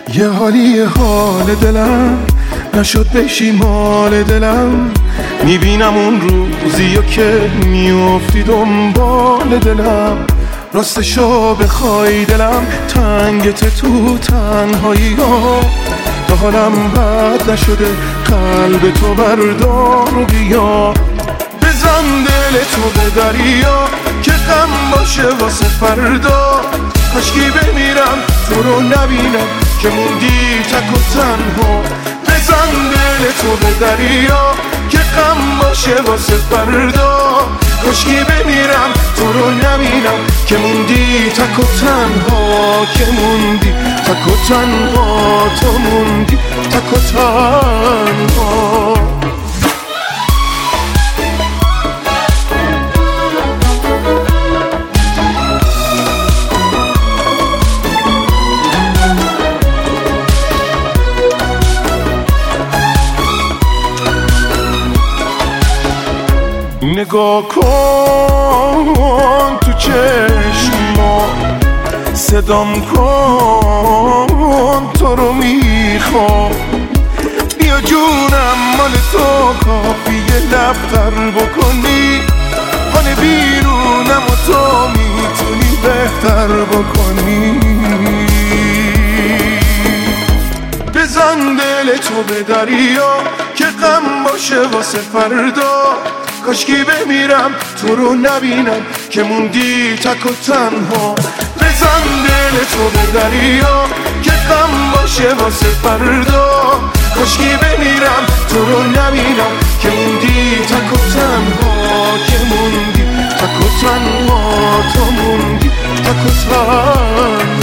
یه حالی حال دلم نشد بشی مال دلم، میبینم اون روزیو که میافتی دنبال دلم. راستشو بخوای دلم تنگت تو تنهایی ها، تا حالم بد نشده قلب تو بردار و بیا. بزن دل تو به دریا که غم باشه واسه فردا، کاشکی بمیرم تو رو نبینم که موندی تک و تنها. بزن دل تو به دریا که غم باشه واسه فردا، کاشکی بمیرم تو رو نبینم که موندی تک و تنها، که موندی تک و تنها، تو موندی تک و تنها. نگاه کن تو چشما، صدام کن تو رو میخوام. بیا جونم مال تو کافیه لبتر بکنی، حال بیرونم و تو میتونی بهتر بکنی. بزن دل تو به دریا که غم باشه واسه فردا، کاشکی بمیرم تو رو نبینم که موندی تک و تنها. بزن دل تو به دریا که غم باشه واسه فردا، کاشکی بمیرم تو رو نبینم که موندی تک و تنها، که موندی تک و تنها، تو موندی تک و تنها.